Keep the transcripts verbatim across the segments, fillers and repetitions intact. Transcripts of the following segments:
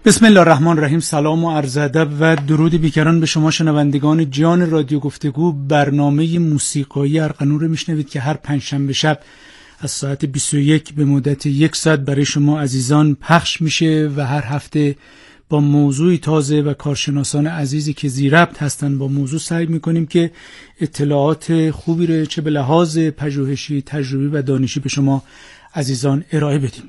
بسم الله الرحمن الرحیم. سلام و عرض ادب و درود بیکران به شما شنوندگان جان رادیو گفتگو. برنامه موسیقایی ارغنون رو میشنوید که هر پنجشنبه شب از ساعت بیست و یک به مدت یک ساعت برای شما عزیزان پخش میشه و هر هفته با موضوعی تازه و کارشناسان عزیزی که زی ربط هستن با موضوع سعی میکنیم که اطلاعات خوبی رو چه به لحاظ پژوهشی، تجربی و دانشی به شما عزیزان ارائه بدیم.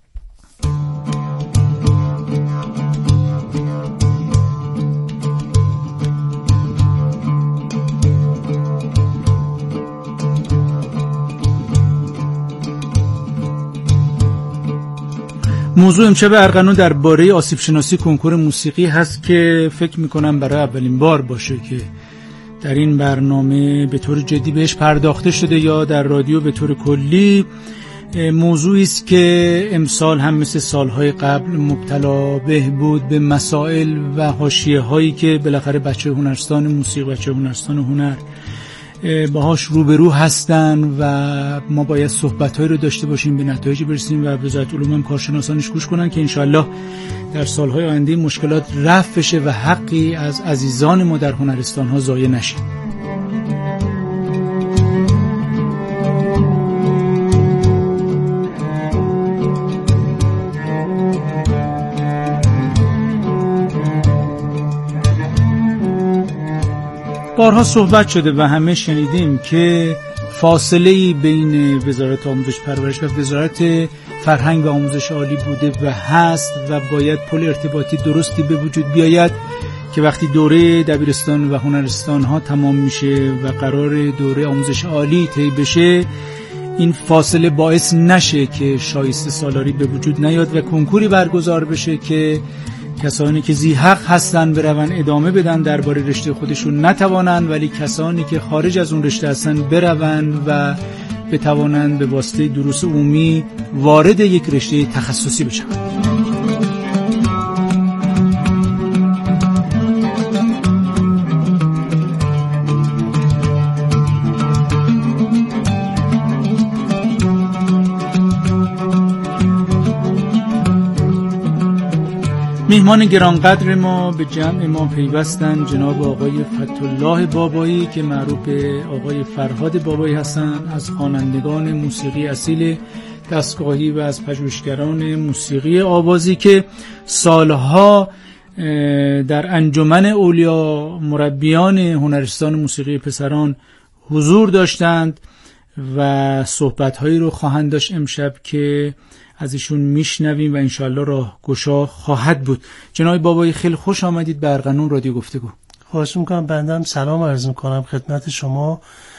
موضوع امشب ارغنون درباره آسیب شناسی کنکور موسیقی هست که فکر میکنم برای اولین بار باشه که در این برنامه به طور جدی بهش پرداخته شده یا در رادیو به طور کلی. موضوعی است که امسال هم مثل سالهای قبل مبتلا به بود به مسائل و حاشیه هایی که بالاخره بچه هنرستان موسیقی، بچه هنرستان هنر باهاش روبرو هستن و ما باید صحبت‌هایی رو داشته باشیم، به نتایجی برسیم و وزارت علوم هم کارشناسانش گوش کنن که انشالله در سالهای آینده مشکلات رفع بشه و حقی از عزیزان ما در هنرستان‌ها ضایع نشه. بارها صحبت شده و همه شنیدیم که فاصله‌ای بین وزارت آموزش پرورش و وزارت فرهنگ و آموزش عالی بوده و هست و باید پل ارتباطی درستی به وجود بیاید که وقتی دوره دبیرستان و هنرستان ها تمام میشه و قرار دوره آموزش عالی طی بشه، این فاصله باعث نشه که شایسته سالاری به وجود نیاد و کنکوری برگزار بشه که کسانی که ذی حق هستن برون ادامه بدن درباره رشته خودشون نتوانن، ولی کسانی که خارج از اون رشته هستن برون و بتوانن به واسطه دروس عمومی وارد یک رشته تخصصی بشن. میهمان گرانقدر ما به جمع ما پیوستن جناب آقای فتح‌الله بابایی که معروف به آقای فرهاد بابایی هستند، از خوانندگان موسیقی اصیل دستگاهی و از پژوهشگران موسیقی آوازی که سالها در انجمن اولیا مربیان هنرستان موسیقی پسران حضور داشتند و صحبت‌هایی رو خواهند داشت امشب که از ایشون میشنویم و انشالله راه گشا خواهد بود. جناب بابایی خیلی خوش آمدید به ارغنون رادیو گفتگو. خواهش میکنم. بنده هم سلام عرض میکنم خدمت شما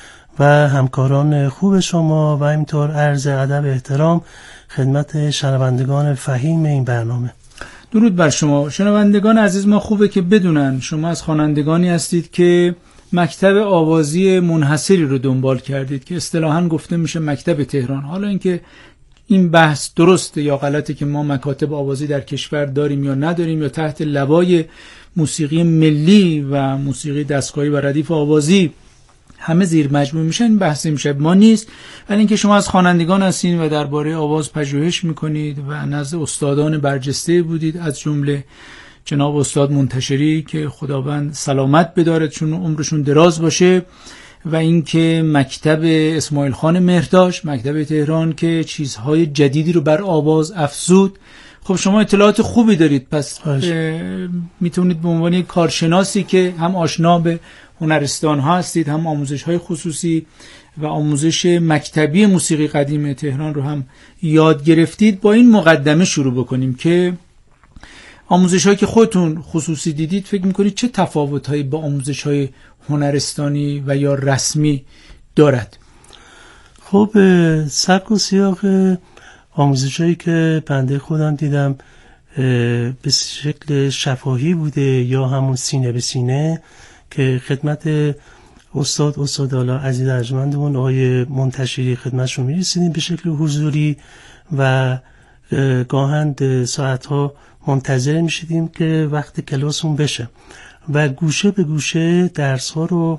و همکاران خوب شما و اینطور عرض ادب احترام خدمت شنوندگان فهیم این برنامه. درود بر شما. شنوندگان عزیز ما خوبه که بدونن شما از خوانندگانی هستید که مکتب آوازی منحصری رو دنبال کردید که اصطلاحاً گفته میشه مکتب تهران. حالا اینکه این بحث درسته یا غلطه که ما مکاتب آوازی در کشور داریم یا نداریم یا تحت لوای موسیقی ملی و موسیقی دستگاهی و ردیف آوازی همه زیر مجموع میشن، این بحث امشب ما نیست. ولی اینکه شما از خوانندگان هستین و درباره آواز پژوهش میکنید و نزد استادان برجسته بودید، از جمله جناب استاد منتشری که خداوند سلامت بدارتشون و عمرشون دراز باشه، و اینکه مکتب اسماعیل خان مهرداشت، مکتب تهران که چیزهای جدیدی رو بر آواز افزود. خب شما اطلاعات خوبی دارید، پس میتونید به عنوان یک کارشناسی که هم آشنا به هنرستان ها هستید، هم آموزش های خصوصی و آموزش مکتبی موسیقی قدیم تهران رو هم یاد گرفتید، با این مقدمه شروع بکنیم که آموزش هایی که خودتون خصوصی دیدید فکر میکنید چه تفاوت هایی با آموزش های هنرستانی و یا رسمی دارد؟ خب سبک و سیاق آموزش هایی که بنده خودم دیدم به شکل شفاهی بوده یا همون سینه به سینه که خدمت استاد استاد حالا عزیز ارجمندمون آقای منتشری خدمتشون میرسیدیم به شکل حضوری و گاهند ساعتها منتظر میشیدیم که وقت کلاسمون بشه و گوشه به گوشه درس ها رو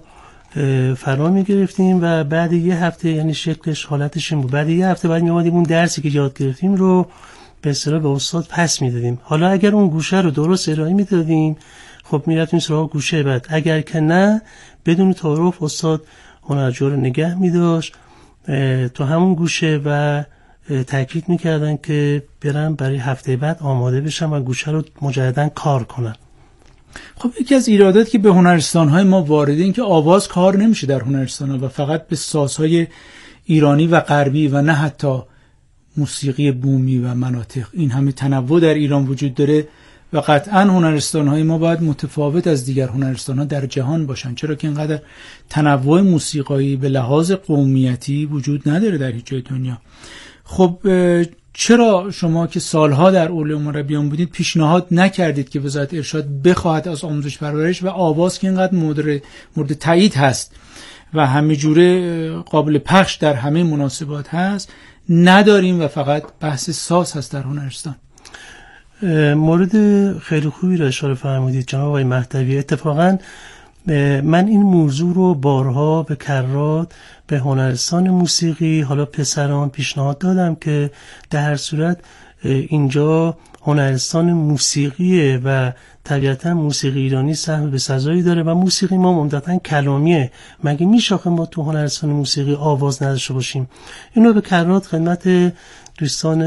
فرا میگرفتیم و بعد یه هفته، یعنی شکلش حالتش این بود، بعد یه هفته بعد میامدیم اون درسی که یاد گرفتیم رو به اصطلاح به استاد پس میدادیم. حالا اگر اون گوشه رو درست ارائه میدادیم خب میرفتیم سراغ گوشه بعد، اگر که نه بدون تعارف استاد هنرجو رو نگه میداشت تو همون گوشه و تاکید میکردن که برن برای هفته بعد آماده بشن و گوشه رو مجددا کار کنن. خب یکی از ایرادات که به هنرستان‌های ما وارده این که آواز کار نمیشه در هنرستان‌ها و فقط به سازهای ایرانی و غربی و نه حتی موسیقی بومی و مناطق. این همه تنوع در ایران وجود داره و قطعا هنرستان‌های ما باید متفاوت از دیگر هنرستان‌ها در جهان باشن، چرا که اینقدر تنوع موسیقایی به لحاظ قومیتی وجود نداره در هیچ جای دنیا. خب چرا شما که سالها در اولیاء مربیان بودید پیشنهاد نکردید که وزارت ارشاد بخواهد از آموزش پرورش و آواز که اینقدر مورد مورد تایید هست و همه جوره قابل پخش در همه مناسبات هست نداریم و فقط بحث ساز هست در هنرستان؟ مورد خیلی خوبی را اشاره فرمودید جناب آقای مهدوی. اتفاقا من این موضوع رو بارها به کرات به هنرستان موسیقی حالا پسران پیشنهاد دادم که در هر صورت اینجا هنرستان موسیقیه و طبیعتا موسیقی ایرانی سهم به سزایی داره و موسیقی ما عمدتاً کلامیه، مگه میشه ما تو هنرستان موسیقی آواز نداشته باشیم؟ اینو به کرات خدمت دوستان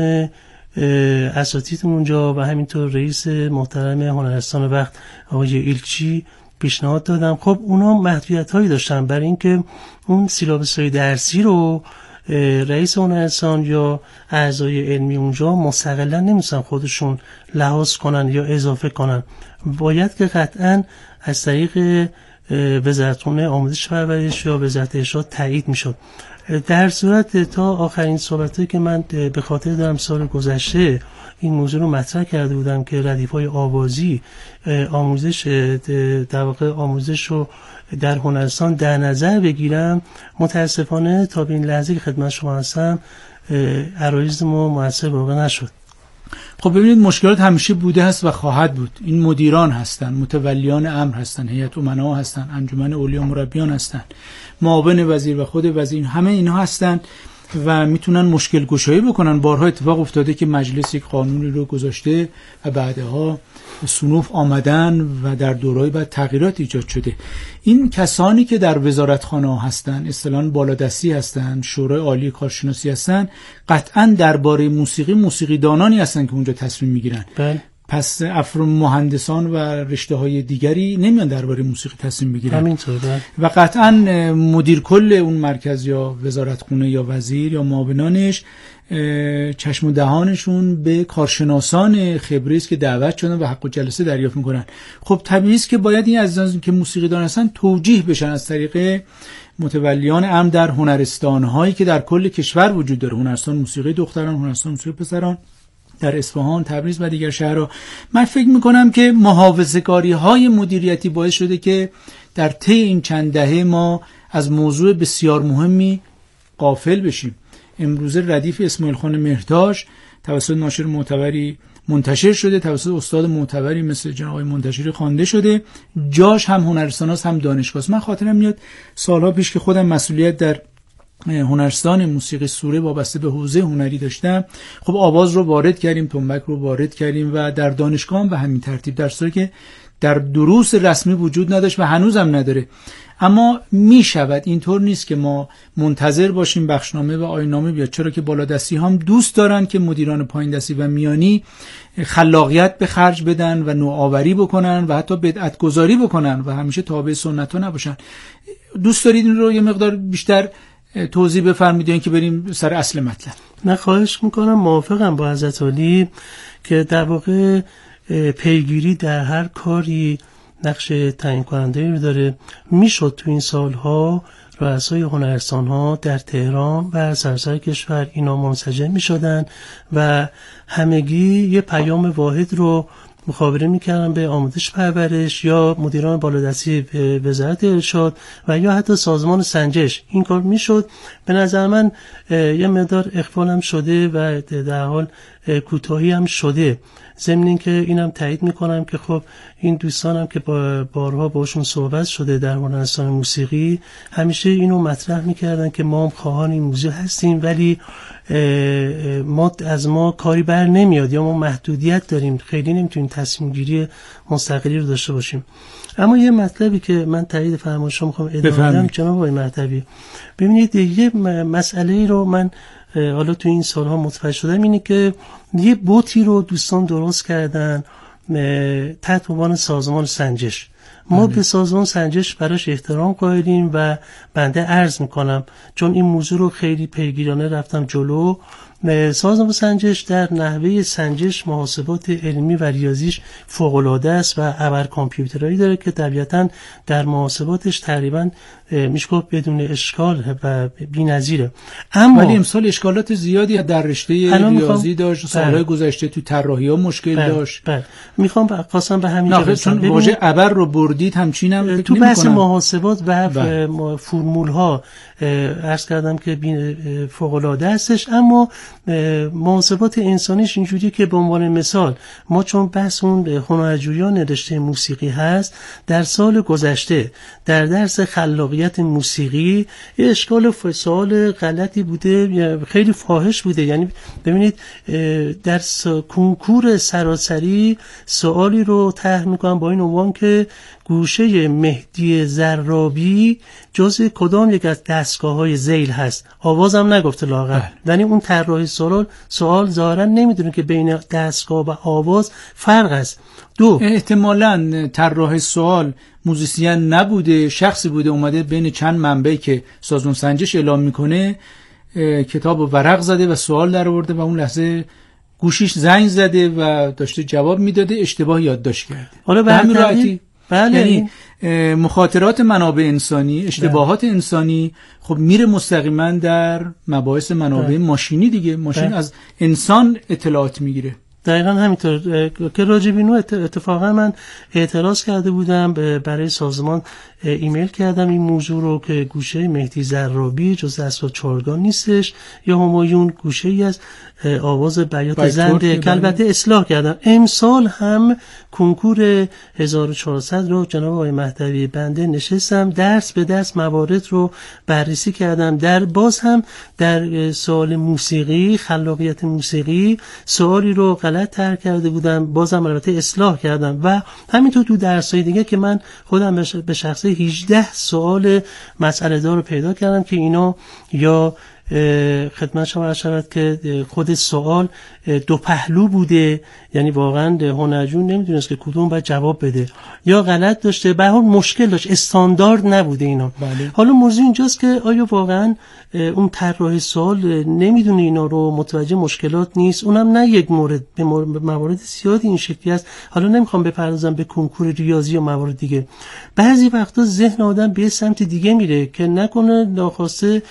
اساتید اونجا و همینطور رئیس محترم هنرستان وقت آقای ایلچی پیشنهاد دادم. خب اونا محدودیت هایی داشتن برای اینکه اون سیلابس های درسی رو رئیس هنرستان یا اعضای علمی اونجا مستقلا نمیتونن خودشون لحاظ کنن یا اضافه کنن، باید که قطعا از طریق وزارتخونه آموزش پرورش یا وزارت ارشاد تایید میشد. در صورت تا آخرین صحبتایی که من به خاطر دارم سال گذشته این موضوع رو مطرح کرده بودم که ردیف‌های آوازی آموزش در واقع آموزش رو در هنرستان در نظر بگیرم، متاسفانه تا به این لحظه که خدمت شما هستم عرایض ما موثر واقع نشد. خب ببینید مشکلات همیشه بوده هست و خواهد بود. این مدیران هستن، متولیان امر هستن، هیئت امنا هستن، انجمن اولیاء مربیان هستن، معاون وزیر و خود وزیر، همه اینها هستن و میتونن مشکل گشایی بکنن. بارها اتفاق افتاده که مجلس یک قانونی رو گذاشته و بعدها صنوف آمدن و در دورهای بعد تغییرات ایجاد شده. این کسانی که در وزارتخانه هستن، اصطلاحاً بالادستی هستن، شورای عالی کارشناسی هستن، قطعاً درباره موسیقی موسیقی دانانی هستن که اونجا تصمیم میگیرن. بله. پس افراد مهندسان و رشته‌های دیگری نمیان درباره موسیقی تصمیم بگیرن. همینطوره. و قطعاً مدیر کل اون مرکز یا وزارتخونه یا وزیر یا معاونانش چشم و دهانشون به کارشناسان خبره است که دعوت شدن و حق و جلسه دریافت میکنن. خب طبیعی است که باید این عزیزان که موسیقی دان هستن توجیه بشن از طریق متولیان امر در هنرستان‌هایی که در کل کشور وجود داره، هنرستان موسیقی دختران، هنرستان موسیقی پسران در اصفهان، تبریز و دیگر شهرها. من فکر میکنم که محافظه‌کاری‌های مدیریتی باعث شده که در طی این چند دهه ما از موضوع بسیار مهمی غافل بشیم. امروزه ردیف اسماعیل خان مهرتاش توسط ناشر معتبری منتشر شده، توسط استاد معتبری مثل جناب آقای منتشری خوانده شده، جاش هم هنرستان‌هاست هم دانشگاه‌ست. من خاطرم میاد سالها پیش که خودم مسئولیت در هنرستان موسیقی سوره وابسته به حوزه هنری داشتم، خب آواز رو وارد کردیم، تنبک رو وارد کردیم و در دانشگاه هم به همین ترتیب، در صورتی که در دروس رسمی وجود نداشت و هنوزم نداره. اما می شود، اینطور نیست که ما منتظر باشیم بخشنامه و آیین‌نامه بیاد، چرا که بالادستی هم دوست دارن که مدیران پایین دستی و میانی خلاقیت به خرج بدن و نوآوری بکنن و حتی بدعت گذاری بکنن و همیشه تابع سنت ها نباشن. دوست دارید این رو یه مقدار بیشتر توضیح بفرمایید که بریم سر اصل مطلب؟ نه خواهش میکنم، موافقم با حضرت عالی که در واقع پیگیری در هر کاری نقش تعیین کننده رو داره. میشد تو این سالها رؤسای هنرستان‌ها در تهران و سراسر کشور اینا منسجم میشدن و همگی یه پیام واحد رو مخابره میکردن به آموزش پرورش یا مدیران بالادستی وزارت ارشاد و یا حتی سازمان سنجش. این کار میشد. به نظر من یه مقدار اخفال هم شده و در حال کوتاهی هم شده، ضمن اینکه اینم تایید میکنم که خب این دوستانم که با بارها باشون صحبت شده در هنرستان موسیقی همیشه اینو مطرح میکردن که ما هم خواهان این موضوع هستیم، ولی ما از ما کاری بر نمیاد یا ما محدودیت داریم، خیلی نمیتونیم تصمیم گیری مستقلی رو داشته باشیم. اما یه مطلبی که من تایید فرمایشم میخوام ادامه بدم جناب آقای مهدوی، ببینید یه مسئله رو من حالا تو این سالها متوجه شدم، اینه که یه بوتی رو دوستان درست کردن تحت عنوان سازمان سنجش. ما به سازمان سنجش براش احترام قائلیم و بنده عرض میکنم چون این موضوع رو خیلی پیگیرانه رفتم جلو. سازمان سنجش در نحوه سنجش محاسبات علمی و ریاضیش فوق‌العاده است و ابر کامپیوترایی داره که طبیعتاً در محاسباتش تقریباً میشه گفت بدون اشکال و بی‌نظیره. اما ولی امسال اشکالات زیادی در رشته ریاضی داشت، سالهای گذشته تو طراحی‌ها مشکل بله. داشت. بله. میخوام خواستم به همین جا چون واژه ابر رو بردید همچینم تو بحث محاسبات و فرمول‌ها عرض کردم که فوق‌العاده هستش، اما محاسبات انسانیش اینجوری که به عنوان مثال ما چون بحث اون هنرجویان رشته موسیقی هست، در سال گذشته در درس خلاقیت موسیقی اشکال سوال غلطی بوده، خیلی فاحش بوده. یعنی ببینید در کنکور سراسری سوالی رو طرح میکنم با این عنوان که گوشه مهدی زرابی جزء کدام یک از دستگاه‌های ذیل هست؟ آوازم نگفته لاغر. یعنی اون طراح سوال سوال ظاهرا نمیدونه که بین دستگاه و آواز فرق است. دو، احتمالاً طراح سوال موزیسین نبوده، شخصی بوده اومده بین چند منبعی که سازمان سنجش اعلام میکنه کتاب و ورق زده و سوال در آورده و اون لحظه گوشیش زنگ زده و داشته جواب میداده، اشتباه یادداشت کرده. حالا به همین راحتی بله. یعنی مخاطرات منابع انسانی، اشتباهات بله. انسانی خب میره مستقیما در مباحث منابع بله. ماشینی دیگه. ماشین بله. از انسان اطلاعات میگیره. دقیقا همینطور که راجب اینو اتفاقا من اعتراض کرده بودم، برای سازمان ایمیل کردم این موضوع رو که گوشه مهدی زرابی جز اسباب چارگان نیستش یا همایون گوشه ای از آواز بیات زنده که البته اصلاح کردم. امسال هم کنکور هزار و چهارصد رو جناب آقای مهدوی بنده نشستم درس به درس موارد رو بررسی کردم. در باز هم در سوال موسیقی خلاقیت موسیقی سوالی رو غلط طرح کرده بودم، بازم البته اصلاح کردم و همینطور تو درس‌های دیگه که من خودم به شخصه هجده سوال مسئله دار رو پیدا کردم که اینا یا خدمت شما عرض شود که خود سوال دو پهلو بوده، یعنی واقعا هنرجو نمیدونست که کدوم باید جواب بده، یا غلط داشته، به هر حال مشکل داشت، استاندارد نبوده اینا. بله. حالا موضوع اینجاست که آیا واقعا اون طراح سوال نمیدونه اینا رو، متوجه مشکلات نیست، اونم نه یک مورد، به موارد زیادی این شکلی است. حالا نمیخوام بپردازم به کنکور ریاضی و موارد دیگه. بعضی وقتا ذهن آدم به سمت دیگه میره که نکنه ناخواسته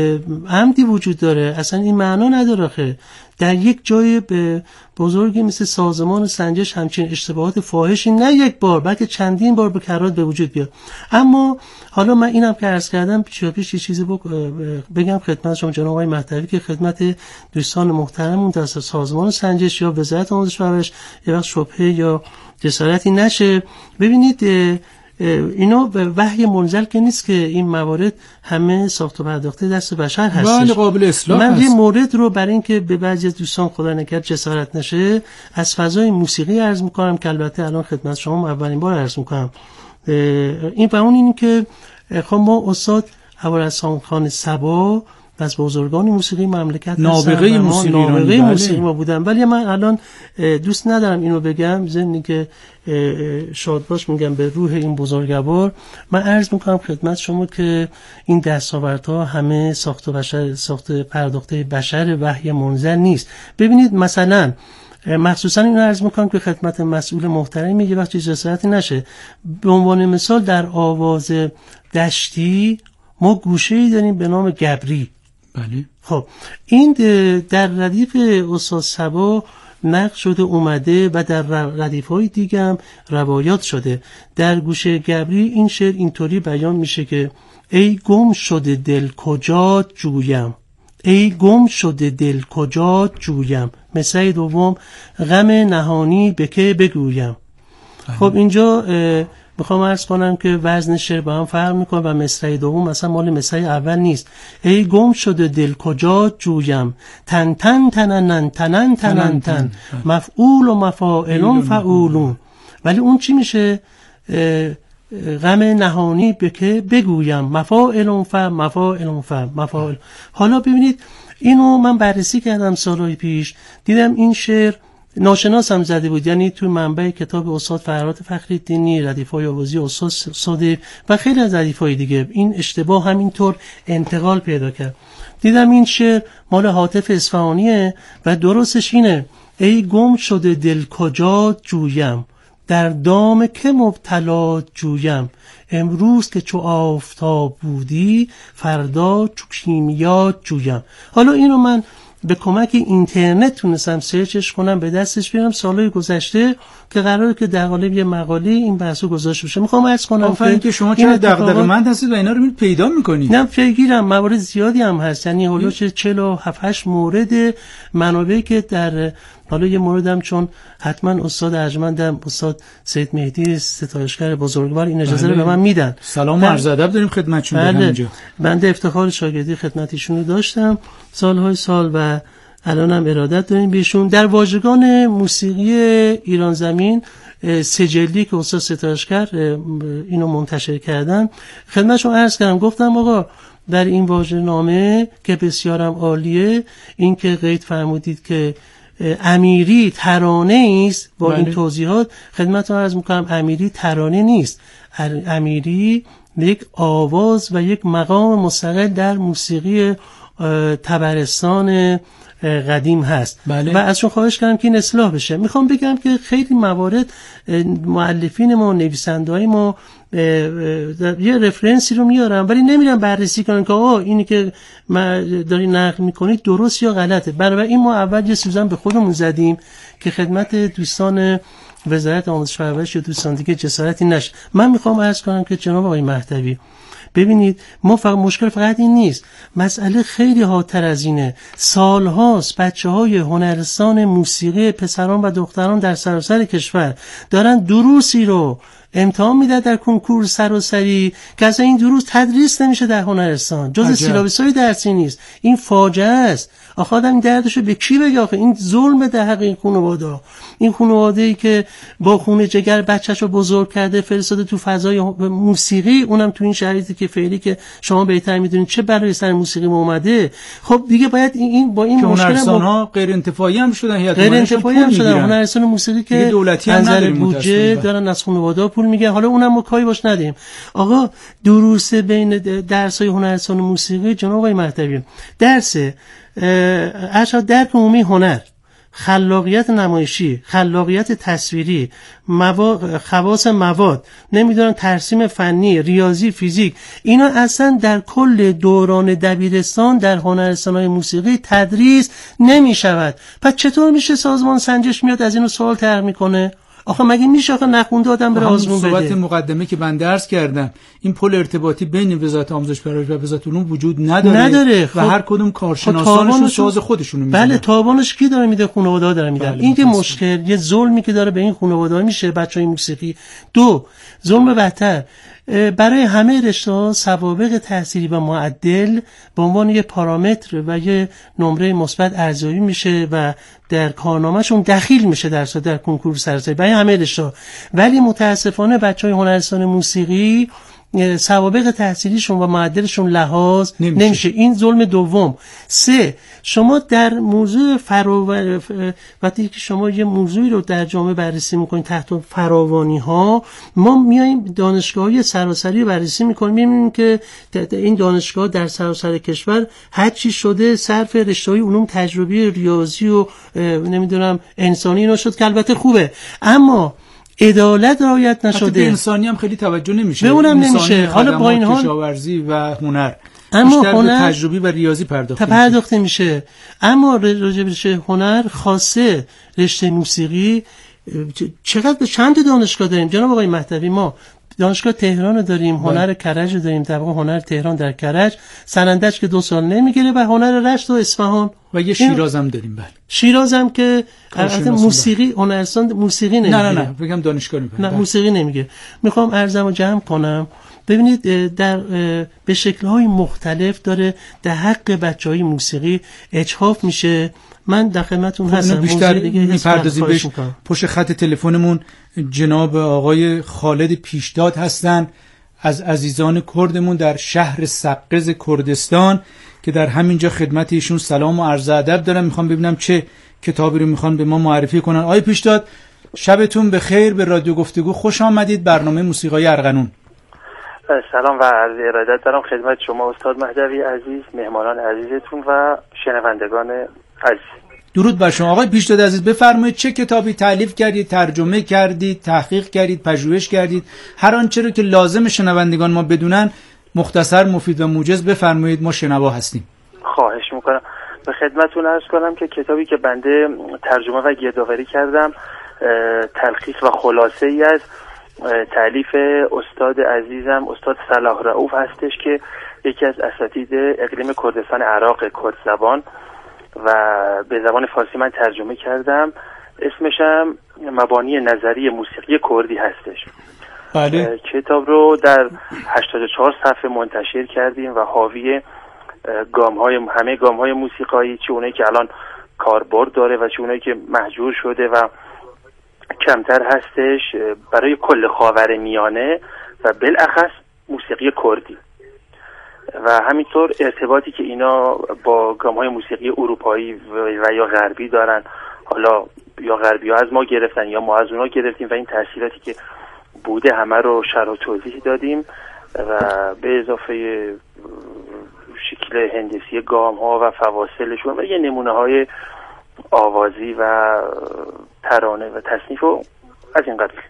عمدی وجود داره، اصلا این معنا نداره که در یک جای به بزرگی مثل سازمان سنجش همچین اشتباهات فاحشی نه یک بار بلکه چندین بار به کرات به وجود بیاد. اما حالا من اینم که عرض کردم پیش پیش یه چیزی بگم خدمت شما جناب آقای مهدوی که خدمت دوستان محترمون در سازمان سنجش یا وزارت آموزش و پرورش یه وقت شبهه یا جسارتی نشه. ببینید اینا به وحی منزل که نیست که این موارد همه ساخت و پرداخته دست بشر هستش. بله قابل اصلاح من هست. یه مورد رو برای اینکه به بعضی از دوستان خدا نکرد جسارت نشه از فضای موسیقی عرض میکنم که البته الان خدمت شما اولین بار عرض میکنم. این و اون این که خب ما استاد ابوالحسن خان صبا از بزرگان موسیقی مملکت نابغه موسیقی نابغه موسیقی ما بودن، ولی من الان دوست ندارم اینو بگم ضمن که شاد باش میگم به روح این بزرگوار. من عرض میکنم خدمت شما که این دستاوردها همه ساخت و بشر ساخت پرداخته بشر وحی منزل نیست. ببینید مثلا مخصوصا اینو عرض میکنم که خدمت مسئول محترم یه وقت جسارتی نشه. به عنوان مثال در آواز دشتی ما گوشه‌ای داریم به نام گبری. بله. خب این در ردیف استاد صبا نقل شده اومده و در ردیف‌های دیگه هم روایات شده. در گوشه گبری این شعر اینطوری بیان میشه که ای گم شده دل کجا جویم، ای گم شده دل کجا جویم. مصرع دوم غم نهانی به که بگویم. خب اینجا میخوام عرض کنم که وزن شعر با هم فرق میکنه و مصرع دوم مثلا مال مصرع اول نیست. ای گم شده دل کجا جویم، تن تن تننن تنن تنن تن، مفعول و مفاعلون فعولون. ولی اون چی میشه؟ غم نهانی به که بگویم، مفاعلون ف مفاعلون ف مفاعل. حالا ببینید اینو من بررسی کردم سالهای پیش، دیدم این شعر ناشناس هم زده بود، یعنی توی منبع کتاب استاد فرهاد فخرالدینی، ردیف‌های آوازی استاد صادق و خیلی از ردیف‌های دیگه این اشتباه همینطور انتقال پیدا کرد. دیدم این شعر مال هاتف اصفهانیه و درستش اینه: ای گم شده دل کجا جویم، در دام که مبتلا جویم، امروز که چو آفتاب بودی، فردا چو کیمیا جویم. حالا اینو من به کمک اینترنت تونستم سرچش کنم، به دستش بیارم سالهای گذشته که قراره که در قالب یه مقاله این بحثو گذاشته بشه. میخوام عرض کنم که, که شما چرا دغدغه‌مند هستید و اینا رو میرید پیدا میکنید؟ نه پیگیرم، موارد زیادی هم هست، یعنی هولوش چهل و هفت هشت مورد منابعی که در حالا یه موردم چون حتما استاد ارجمندم استاد سید مهدی ستایشگر بزرگوار این اجازه رو به من میدن. سلام و عرض ادب داریم خدمتشون. بله. اینجا بنده افتخار شاگردی خدمت ایشون رو داشتم سالهای سال و الانم ارادت داریم بهشون. در واژگان موسیقی ایران زمین سجلی که استاد ستایشگر اینو منتشر کردن خدمتشون عرض کردم، گفتم آقا در این واژه‌نامه که بسیارم عالیه، این که قید فرمودید که امیری ترانه است، با بله. این توضیحات خدمتتون عرض میکنم امیری ترانه نیست، امیری یک آواز و یک مقام مستقل در موسیقی طبرستان قدیم هست. بله. و ازشون خواهش کردم که این اصلاح بشه. میخوام بگم که خیلی موارد مؤلفین ما و نویسنده‌های ما یه رفرنسی رو میارن ولی نمیرن بررسی کنن که آه اینی که ما داری نقل میکنید درست یا غلطه. برای این ما اول یه سوزن به خودمون زدیم که خدمت دوستان وزارت آموزش و پرورش یا دوستان دیگه جسارتی نشه. من میخوام عرض کنم که جناب آقای مهدوی ببینید ما فقط مشکل فقط این نیست، مسئله خیلی هاتر از اینه. سالهاست بچه های هنرستان موسیقی پسران و دختران در سراسر کشور دارن دروسی رو امتحان میده در کنکور سراسری که از این دروس تدریس نمیشه در هنرستان، جز سیلابس‌های درسی نیست. این فاجعه است. آخه آدم این دردشو به کی بگه؟ آخه این ظلم در حق این خانواده، این خانواده‌ای که با خون جگر بچه‌شو بزرگ کرده فرستاده تو فضای موسیقی، اونم تو این شرایطی که فعلی که شما بهتر میدونید چه برای سر موسیقی اومده. خب دیگه باید این با این مشکل هنرستان‌ها غیر انتفاعی هم شدن، غیر انتفاعی هم شدن. هنرستان موسیقی که دولتی هم نداریم، بودجه دارن از خانواده پول میگه. حالا اونم ما کاری باش ندیم. آقا دروس بین درس‌های هنرستان موسیقی جناب آقای مهدوی، درس ارشد درک عمومی هنر، خلاقیت نمایشی، خلاقیت تصویری، مواد، خواص مواد، نمیدونم ترسیم فنی، ریاضی، فیزیک، اینا اصلا در کل دوران دبیرستان در هنرستان‌های موسیقی تدریس نمی شود. پس چطور میشه سازمان سنجش میاد از اینو سوال طرح میکنه؟ آخه مگه میشه آخه نخونده آدم بره آزمون بده؟ صحبت مقدمه که من درس کردم این پل ارتباطی بین وزارت آموزش پرورش و وزارت علوم وجود نداره, نداره. و هر کدوم کارشناسانشون ساز خودشونو میزنن. بله تاوانش کی داره میده؟ خانواده‌ها داره میدن. بله این که مشکل یه ظلمی که داره به این خانواده‌ها میشه بچهای موسیقی. دو ظلم بدتر برای همه رشته‌ها سوابق تحصیلی و معدل به عنوان یه پارامتر و یه نمره مثبت ارزیابی میشه و در کارنامه‌شون دخیل میشه در در کنکور سراسری برای همه رشته‌ها. ولی متاسفانه بچهای هنرستان موسیقی سوابق تحصیلیشون و معدلشون لحاظ نمیشه. نمیشه. این ظلم دوم. سه شما در موضوع فراو وقتی که شما یه موضوعی رو در جامعه بررسی میکنید تحت فراوانی ها، ما میایم دانشگاه‌های سراسری بررسی میکنیم، میبینیم که این دانشگاه در سراسر کشور هر چی شده صرف رشته‌های علوم تجربی ریاضی و نمیدونم انسانی اینا شد که البته خوبه، اما عدالت رعایت نشده. به انسانی هم خیلی توجه نمیشه. به اونم نمیشه. حالا با این حال کشاورزی و هنر اما بیشتر هنر به تجربی و ریاضی پرداخته میشه. پرداخته میشه. اما راجع به هنر خاصه رشته موسیقی چقدر به چند دانشگاه داریم جناب آقای مهدوی؟ ما دانشگاه تهران رو داریم، هنر کرج رو داریم، طبق هنر تهران در کرج، سنندج که دو سال نمیگیره، و هنر رشت و اصفهان و یه شیراز هم داریم. بله شیراز هم که البته موسیقی هنرستان موسیقی نمیگیره. نه نه نه بگم دانشگاه نمیگیره. نه بله. موسیقی نمیگیره. میخوام عرضمو جمع کنم. ببینید در به شکل‌های مختلف داره در حق بچه‌های موسیقی اجحاف میشه. من در خدمتتون هستم. بیشتر میپردازیم بهش. پشت خط تلفنمون جناب آقای خالد پیشداد هستن از عزیزان کردمون در شهر سقز کردستان که در همینجا خدمت ایشون سلام و عرض ادب دارم. میخوام ببینم چه کتابی رو میخوان به ما معرفی کنن. آقای پیشداد شبتون بخیر، به رادیو گفتگو خوش آمدید، برنامه موسیقای ارغنون. سلام و عرض ارادت دارم خدمت شما استاد مهدوی عزیز، مهمانان عزیزتون و شنوندگان عزیز. درود بر شما. آقای پیشداد عزیز بفرمایید چه کتابی تالیف کردید، ترجمه کردید، تحقیق کردید، پژوهش کردید، هر آنچه رو که لازم شنوندگان ما بدونن مختصر، مفید و موجز بفرمایید، ما شنوا هستیم. خواهش میکنم. به خدمتتون عرض کنم که کتابی که بنده ترجمه و گردآوری کردم تلخیص و خلاصه ای از تالیف استاد عزیزم استاد صلاح رؤوف هستش که یکی از اساتید اقلیم کردستان عراق کرد زبان و به زبان فارسی من ترجمه کردم. اسمش هم مبانی نظری موسیقی کردی هستش. بله. کتاب رو در هشتاد و چهار صفحه منتشر کردیم و حاوی گام‌های همه گام‌های موسیقایی، چه اونایی که الان کاربرد داره و چه اونایی که مهجور شده و کمتر هستش، برای کل خاورمیانه و بالاخص موسیقی کردی و همینطور ارتباطی که اینا با گام‌های موسیقی اروپایی و یا غربی دارن. حالا یا غربی ها از ما گرفتن یا ما از اونا گرفتیم و این تأثیراتی که بوده همه رو شرح و توضیح دادیم و به اضافه شکل هندسی گام‌ها و فواصلشون و یه نمونه های آوازی و ترانه و تصنیف و از این قبیل.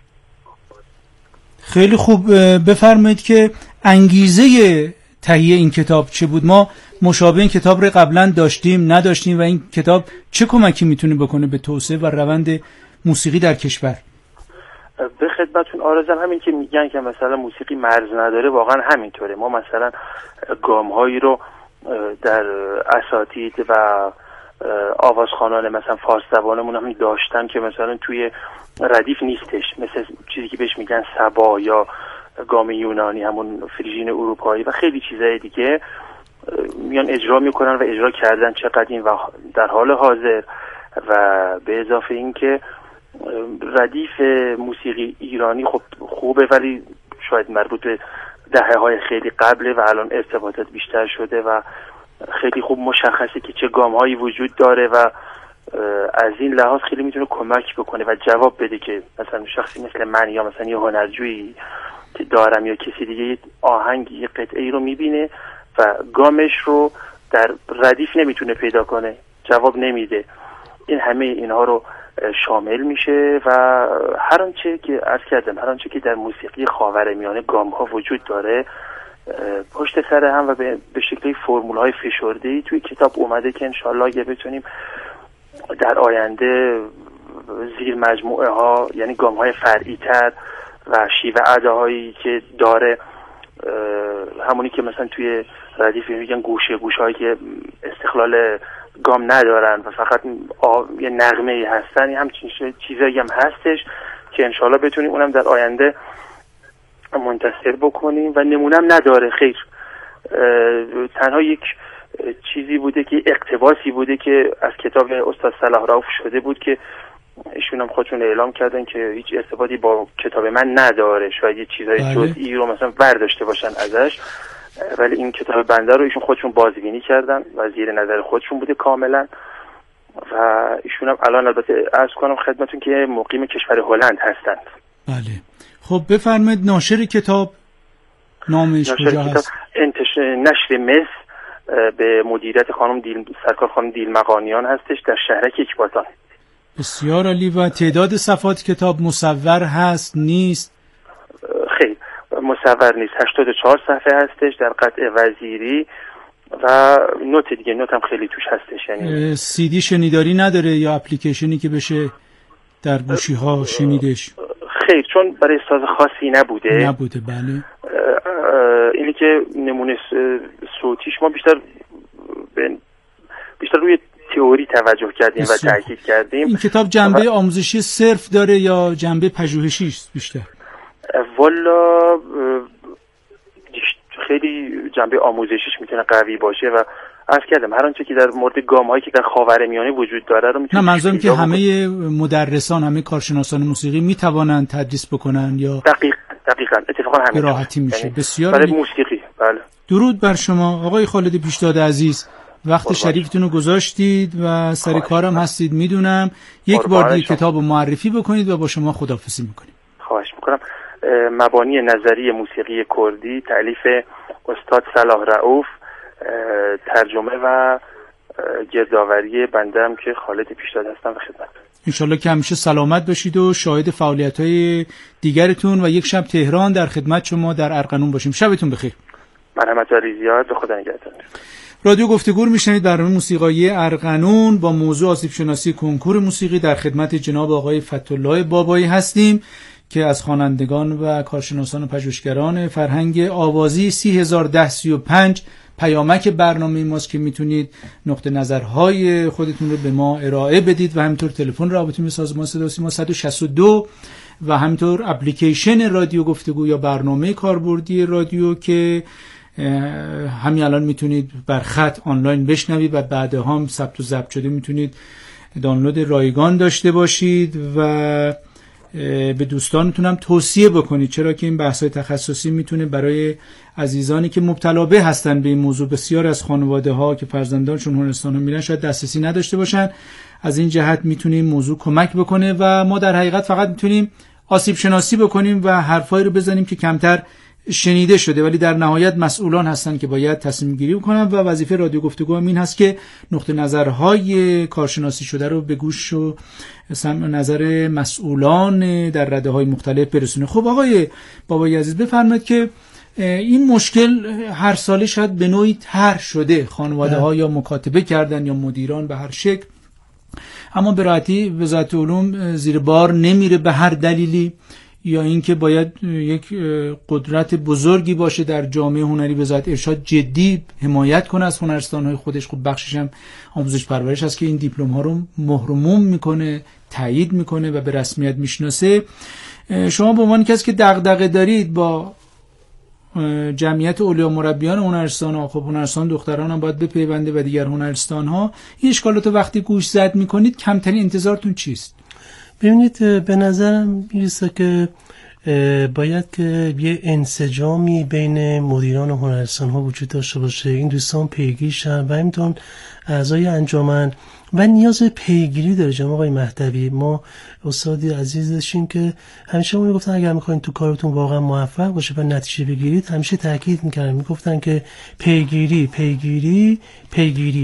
خیلی خوب. بفرمایید که انگیزه تهیه این کتاب چه بود؟ ما مشابه این کتاب رو قبلا داشتیم نداشتیم و این کتاب چه کمکی میتونه بکنه به توسعه و روند موسیقی در کشور؟ به خدمتتون آرزم همین که میگن که مثلا موسیقی مرز نداره، واقعا همینطوره. ما مثلا گام‌هایی رو در اساتید و آوازخوانان مثلا فارس زبانمون هم داشتن که مثلا توی ردیف نیستش، مثل چیزی که بهش میگن سبا یا گام یونانی همون فریژین اروپایی و خیلی چیزای دیگه میان اجرا میکنن و اجرا کردن چه قدیم و در حال حاضر. و به اضافه این که ردیف موسیقی ایرانی خب خوبه ولی شاید مربوط به دهه های خیلی قبله و الان ارتباطات بیشتر شده و خیلی خوب مشخصه که چه گام هایی وجود داره و از این لحاظ خیلی میتونه کمک بکنه و جواب بده که مثلا شخصی مثل من یا مثلا یه هنرجویی که دارم یا کسی دیگه یه آهنگ یه قطعه رو میبینه و گامش رو در ردیف نمیتونه پیدا کنه، جواب نمیده. این همه اینها رو شامل میشه و هر آنچه که عرض کردم هر آنچه که در موسیقی خاورمیانه گام ها وجود داره پشت سر هم و به شکلی فرمول های فشرده‌ای توی کتاب اومده که انشالله اگه بتونیم در آینده زیر مجموعه ها یعنی گام های فرعی تر و شیوه اداهایی که داره، همونی که مثلا توی ردیف میگن گوشه گوشه هایی که استقلال گام ندارن و فقط یه نغمه هستن، همچین چیزایی هم هستش که انشالله بتونیم اونم در آینده منتشر بکنیم و نمونم نداره. خیر، تنها یک چیزی بوده که اقتباسی بوده که از کتاب استاد صلاح رؤوف شده بود که ایشون هم خودشون اعلام کردن که هیچ ارتباطی با کتاب من نداره، شاید یه چیزای جزئی رو مثلا برداشته باشن ازش، ولی این کتاب بنده رو ایشون خودشون بازبینی کردن و زیر نظر خودشون بوده کاملا و ایشون هم الان البته عرض کنم خدمتون که مقیم کشور هلند هستند. بله. خب بفرمایید ناشر کتاب نامش کجا هست؟ نشر مس به مدیریت خانم دیل سرکار خانم دیلمقانیان هستش در شهرک اکباتان. بسیار عالی. و تعداد صفحات کتاب مصور هست نیست؟ خیر مصور نیست، هشتاد و چهار صفحه هستش در قطع وزیری و نوت دیگه، نوت هم خیلی توش هستش. یعنی سی دی شنیداری نداره یا اپلیکیشنی که بشه در گوشی ها شنیدش؟ خیر، چون برای ساز خاصی نبوده نبوده بله. اینی که نمونه صوتیش ما بیشتر بیشتر روی تئوری توجه کردیم و تاکید کردیم. این کتاب جنبه و... آموزشی صرف داره یا جنبه پژوهشی است بیشتر؟ والا خیلی جنبه آموزشیش میتونه قوی باشه و عرض کردم هر آنچه که در مورد گام‌هایی که در خاورمیانه وجود داره رو میتونه. نه منظورم که همه مدرسان، همه کارشناسان موسیقی میتوانند تدریس بکنن یا دقیق دقیقاً اتفاقا همین راحتی میشه. یعنی بسیار برای موسیقی. بله. درود بر شما آقای خالد پیشداد عزیز، وقت شریفتون رو گذاشتید و سر کارم هستید میدونم. یک بار دیگه کتاب رو معرفی بکنید و با شما خداحافظی میکنیم. خواهش میکنم. مبانی نظری موسیقی کردی، تألیف استاد صلاح رؤوف، ترجمه و گردآوری بنده هم که خالد پیشداد هستم و خدمت. انشالله که همیشه سلامت باشید و شاهد فعالیت‌های دیگرتون و یک شب تهران در خدمت شما در ارغنون باشیم. شبتون بخیر. مرحمت و ریزیات به خدا نگهدار. رادیو گفتگو میشنید، برنامه موسیقایی ارغنون با موضوع آسیب شناسی کنکور موسیقی. در خدمت جناب آقای فتح‌الله بابایی هستیم که از خوانندگان و کارشناسان و پژوهشگران فرهنگ آوازی سی هزار ده سی و پنج پیامک برنامه ماست که میتونید نقطه نظرهای خودتون رو به ما ارائه بدید و همینطور تلفن رابطه با سازمان صدا و سیما صد و شصت و دو و همینطور اپلیکیشن رادیو گفتگو یا برنامه کاربردی رادیو که همین الان میتونید بر خط آنلاین بشنوید و بعدها هم ثبت و ضبط شده میتونید دانلود رایگان داشته باشید و به دوستانتون هم توصیه بکنید، چرا که این بحث‌های تخصصی میتونه برای عزیزانی که مبتلا به هستن به این موضوع، بسیار از خانواده‌ها که فرزندانشون هنرستان میرن شاید دسترسی نداشته باشن، از این جهت میتونه این موضوع کمک بکنه و ما در حقیقت فقط میتونیم آسیب شناسی بکنیم و حرفایی رو بزنیم که کمتر شنیده شده، ولی در نهایت مسئولان هستن که باید تصمیم گیری کنن و وظیفه رادیو گفتگو هم این هست که نقطه نظرهای کارشناسی شده رو به گوش و سمع نظر مسئولان در رده‌های مختلف برسونه. خب آقای بابایی عزیز بفرمایید که این مشکل هر ساله شاید به نوعی طرح شده، خانواده‌ها یا مکاتبه کردن یا مدیران به هر شکل، اما به راحتی وزارت علوم زیر بار نمیره به هر دلیلی، یا اینکه باید یک قدرت بزرگی باشه در جامعه هنری وزارت ارشاد جدی حمایت کنه از هنرستان‌های خودش. خب بخشش هم آموزش پرورش هست که این دیپلم‌ها رو مهرموم میکنه، تایید میکنه و به رسمیت میشناسه. شما به عنوان کسی که دغدغه دارید با جمعیت اولیا مربیان هنرستان‌ها، خب هنرستان دختران هم باید بپیونده و دیگر هنرستان‌ها، این اشکالات وقتی گوش زد میکنید کمترین انتظارتون چیست؟ ببینید به نظرم میرسه که باید که یه انسجامی بین مدیران و هنرستان ها وجود داشته باشه، این دوستان پیگیری شن و همینطور اعضای انجمن و نیاز پیگیری داره. جناب آقای مهدوی، ما استادی عزیز داشتیم که همیشه ما میگفتن اگر میخواین تو کارتون واقعا موفق باشه و نتیجه بگیرید، همیشه تاکید میکردن، میگفتن که پیگیری پیگیری پیگیری.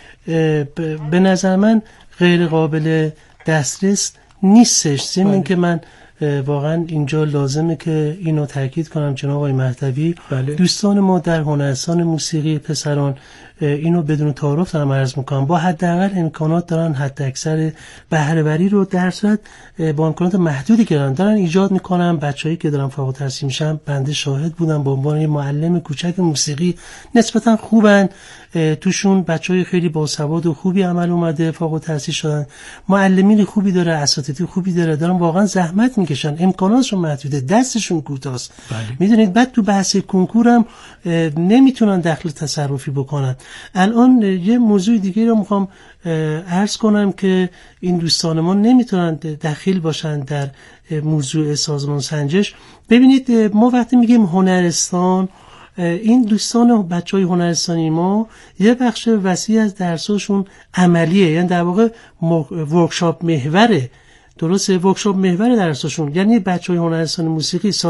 به نظر من غیر قابل دسترس نیستش. ضمن که من واقعا اینجا لازمه که اینو تاکید کنم جناب آقای مهدوی، بله. دوستان ما در هنرستان موسیقی پسران اینو بدون تعارف دارم عرض میکنم، با حداقل امکانات دارن، حد اکثر بهره وری رو در صورت با امکانات محدودی که دارن دارن ایجاد میکنن. بچه‌ای که دارن فارغ التحصیل میشن، بنده شاهد بودم، به عنوان یه معلم کوچک موسیقی نسبتا خوبن، توشون بچهای خیلی باسواد و خوبی عمل اومده، فارغ التحصیل شدن، معلمین خوبی داره، اساتید خوبی داره، دارن واقعا زحمت میکشن، امکاناتشون محدوده، دستشون کوتاست. بله. میدونید بعد تو بحث کنکورم نمیتونن دخل تصرفی بکنن. الان یه موضوع دیگه رو میخوام عرض کنم که این دوستان ما نمیتونن دخیل باشن در موضوع سازمان سنجش. ببینید ما وقتی میگیم هنرستان، این دوستان و بچهای هنرستانی ما یه بخش وسیع از درساشون عملیه، یعنی در واقع ورکشاپ محوره، درسته، ورکشاپ محور درساشون، یعنی بچهای هنرستان موسیقی